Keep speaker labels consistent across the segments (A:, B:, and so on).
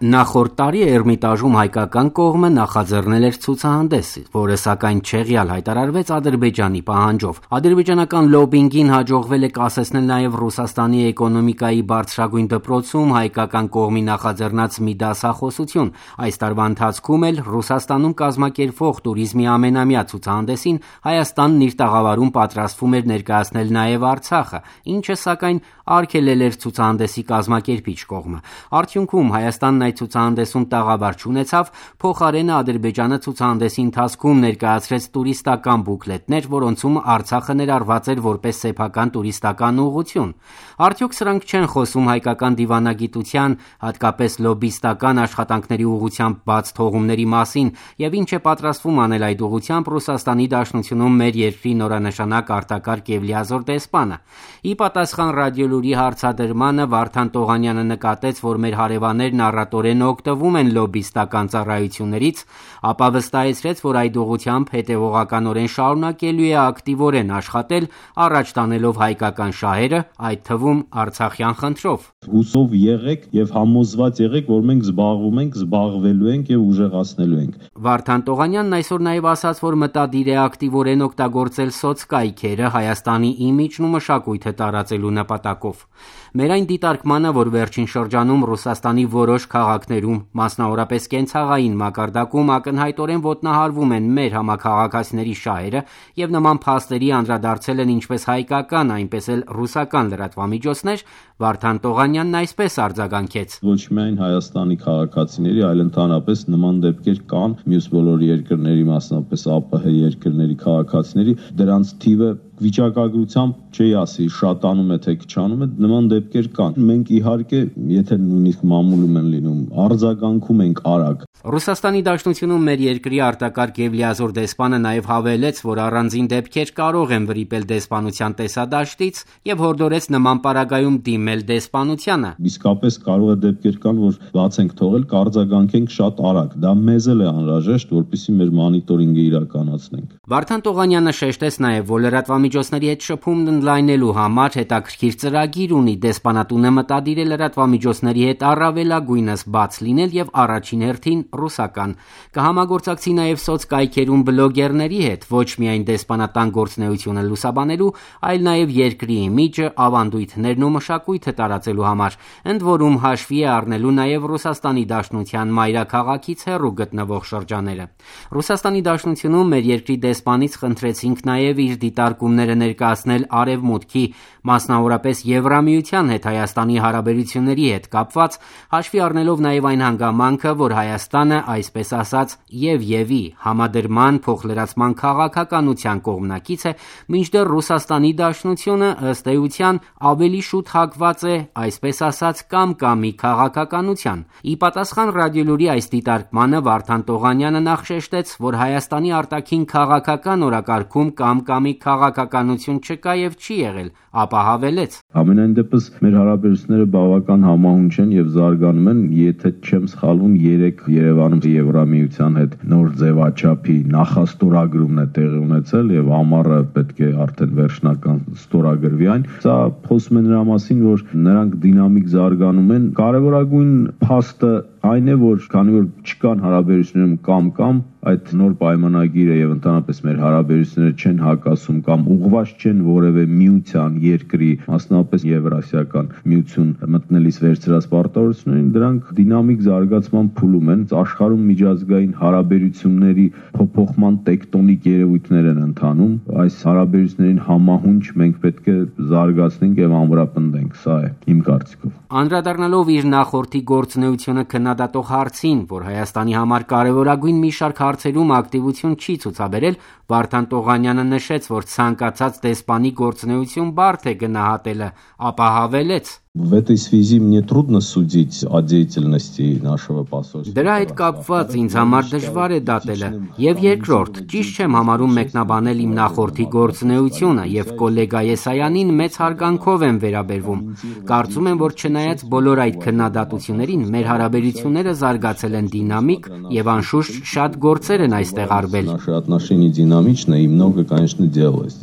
A: Նախորդ տարի Էրմիտաժում հայկական կողմը նախաձեռնել էր ցուցահանդես, որը սակայն չեղյալ հայտարարվեց Ադրբեջանի պահանջով։ Ադրբեջանական լոբինգին հաջողվել է կասեցնել նաև Ռուսաստանի էկոնոմիկայի բարձրագույն դպրոցում հայկական կողմի նախաձեռնած մի դասախոսություն։ Այս տարվա ընթացքում էլ Ռուսաստանում կազմակերպվող տուրիզմի ամենամյա ցուցահանդեսին Հայաստանն իր տաղավարում պատրաստվում էր ներկայացնել նաև Արցախը, ինչը սակայն արգելել էր ցուցահանդեսի կազմակերպիչ կողմը։ Արդյունքում Հայաստանն այդ ցուցահանդեսում տաղավար չունեցավ, փոխարենը Ադրբեջանը ցուցահանդեսի ընթացքում ներկայացրեց տուրիստական բուկլետներ, որոնցում Արցախը ներառված էր որպես սեփական տուրիստական ուղղություն։ Արդյոք սրանք չեն խոսում հայկական դիվանագիտության, հատկապես լոբիստական աշխատանքների ուղղությամբ բաց թողումների մասին, եւ ինչ է պատրաստվում անել այդ ուղղությամբ Ռուսաստանի Դաշնությունում մեր երկրի նորանշանակ արտակարգ Էվլիազոր դեսպանը։ Ի պատասխան Ռադիոլուրի հարցադրմանը Վարդան Տողանյանը նկատեց, որ մեր հարևաններն առատորեն օգտվում են լոբիստական ծառայություններից, ապա վստահեցրեց, որ այդ ուղղությամբ հետևողականորեն շարունակելու է ակտիվորեն աշխատել, առաջ տանելով հայկական շահերը, այդ թվում արցախյան խնդրով։
B: Հուսով եղեք եւ համոզված եղեք, որ մենք զբաղվում ենք, զբաղվելու ենք եւ ուժեղացնելու ենք։
A: Վարդան Տողանյանն այսօր նաև ասաց, որ մտադիր է ակտիվորեն օգտագործել սոցկայքերը Հայաստանի իմիջն ու մշակույթը տարածելու նպատակով։ Մեր այն դիտարկմանը, որ վերջին շրջանում Ռուսաստանի որոշ քաղաքներում, մասնավորապես կենցաղային մակարդակում ակնհայտորեն ոտնահարվում են մեր համաքաղաքացիների շահերը եւ նման փաստերի անդրադարձել են ինչպես հայկական, այնպես էլ ռուսական լրատվամիջոցներ, Վարդան Տողանյանն այսպես արձագանքեց.
B: Ոչ միայն Հայաստանի քաղաքացիների, այլ ընդհանրապես նման դեպքեր կան մյուս բոլոր երկրների, մասնավորապես ԱՊՀ երկրների քաղաքացիների, դրանց թիվը վիճակագրությամբ չի ասի շատանում է թե քչանում է, նման դեպքեր կան։ Մենք իհարկե, եթե նույնիսկ մամուլում են լինում, արձագանքում ենք արագ։
A: Ռուսաստանի Դաշնությունում մեր երկրի արտակարգ Էվլիազոր դեսպանը նաև հավելեց, որ առանձին դեպքեր կարող են վրիպել դեսպանության տեսադաշտից եւ հորդորեց նման պարագայում դիմել դեսպանությանը։
B: Իսկապես կարող է դեպքեր կան, որ բաց ենք թողել, կարձագանքենք շատ արագ։ Դա մեզ էլ է անհրաժեշտ, որպեսզի մեր մոնիտորինգը իրականացնենք։
A: Վարդան Տողանյանը շեշտեց նաև, որ լրատվամիջոցների հետ շփումն ընդլայնելու համար հետաքրքիր ծրագիր ունի, դեսպանատունը մտադիր է լրատվամիջոցների հետ առավելագույնս բաց լինել եւ առաջին հերթին ռուսական։ Կհամագործակցի նաև սոցկայքերում բլոգերների հետ, ոչ միայն դեսպանատան գործունեությունը լուսաբանելու, այլ նաև երկրի իմիջը, ավանդույթներն ու մշակույթը տարածելու համար, ընդ որում հաշվի է առնելու նաև Ռուսաստանի Դաշնության մայրաքաղաքից հեռու գտնվող շրջանները։ Ռուսաստանի Դաշնությունում մեր երկրի դեսպանից խնդրեցինք նաև իր դիտարկումները ներկայացնել Արևմուտքի, մասնավորապես Եվրամիության հետ Հայաստանի հարաբերությունների հետ կապված, հաշվի առնելով նաև այն հանգամանքը, որ Հայաստանը, այսպես ասած, եւի համադրման փոխլրացման քաղաքականության կողմնակից է, մինչդեռ Ռուսաստանի Դաշնությունը ըստ էության ավելի շուտ հակված է, այսպես ասած, կամ-կամի քաղաքականության։ Ի պատասխան Ռադիոլուրի այս դիտարկմանը Վարդան Տողանյանը նախ շեշտեց, որ Հայաստանի արտաքին քաղաքական օրակարգում կամ-կամի քաղաքականություն չկա եւ չի եղել, ապա հավելեց.
B: Ամենայն դեպս մեր հարաբերությունները բավական համահունչ են եւ զարգանում են, եթե չեմ սխալվում 3 Երևանում Եվրամիության հետ նոր ձևաչափի նախաստորագրումն է տեղի ունեցել եւ ամառը պետք է արդեն վերջնական ստորագրվի այն։ Սա խոսում է նրա մասին, որ նրանք դինամիկ զարգանում են։ Կարևորագույն փաստը այն է, որ քանի որ չկան հարաբերություններում կամ այդ նոր պայմանագիրը եւ ընդհանրապես մեր հարաբերությունները չեն հակասում կամ ուղղված չեն որևէ միության երկրի, մասնավորապես Եվրասիական միություն մտնելիս վերցրած պարտավորություններին, դրանք դինամիկ զարգացման փուլում են, աշխարհում միջազգային հարաբերությունների փոփոխման տեկտոնիկ երևույթներ են ընթանում, այս հարաբերություններին համահունչ մենք պետք է զարգացնենք եւ ամրապնդենք, սա է իմ կարծիքով։
A: Անդրադառնալով իր նախորդի գործունեությունը քննադատող հարցին, որ Հայաստանի համար կարևորագույն մի շարք հարցերում ակտիվություն չի ցուցաբերել, Վարդան Տողանյանը նշեց, որ ցանկացած դեսպանի գործունեություն բարդ է գնահատելը, ապա հավելեց.
B: В этой связи мне трудно судить о деятельности нашего посольства.
A: Դրա հետ կապված ինձ համար դժվար է դատելը, եւ երկրորդ, ճիշտ չեմ համարում մեկնաբանել իմ նախորդի գործունեությունը եւ կոլեգա Եսայանին մեծ հարգանքով եմ վերաբերվում։ Կարծում եմ, որ չնայած բոլոր այդ քննադատություններին, մեր հարաբերությունները զարգացել են դինամիկ եւ անշուշտ շատ գործեր են այստեղ արվել։
B: Наши отношения динамичны и много, конечно, делалось здесь.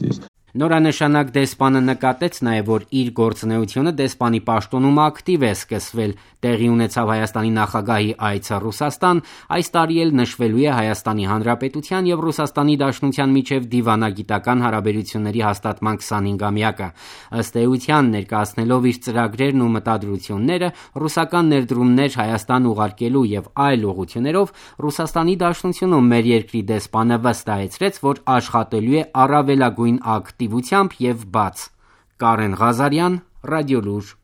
A: Նորանշանակ դեսպանը նկատեց նաև, որ իր գործունեությունը դեսպանի պաշտոնում ակտիվ է սկսվել։ Տեղի ունեցավ Հայաստանի նախագահի այցը Ռուսաստան, այս տարի էլ նշվելու է Հայաստանի Հանրապետության եւ Ռուսաստանի Դաշնության միջև դիվանագիտական հարաբերությունների հաստատման 25-ամյակը։ Ըստ էության, ներկայացնելով իր ծրագրերն ու մտադրությունները, ռուսական ներդրումներ Հայաստան ուղարկելու եւ այլ ուղղություններով, Ռուսաստանի Դաշնությունում մեր երկրի դեսպանը վստահեցրեց, որ աշխատելու է առավելագույն ակտիվությամբ եւ բաց։ Կարեն Ղազարյան, Ռադիոլուր։